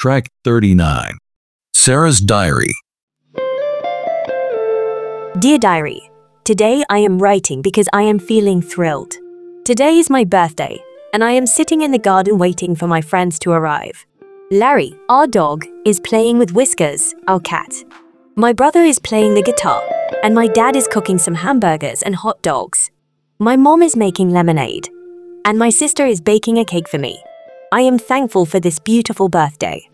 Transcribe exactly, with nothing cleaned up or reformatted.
Track thirty-nine. Sarah's Diary. Dear Diary, today I am writing because I am feeling thrilled. Today is my birthday, and I am sitting in the garden waiting for my friends to arrive. Larry, our dog, is playing with Whiskers, our cat. My brother is playing the guitar, and my dad is cooking some hamburgers and hot dogs. My mom is making lemonade, and my sister is baking a cake for me. I am thankful for this beautiful birthday.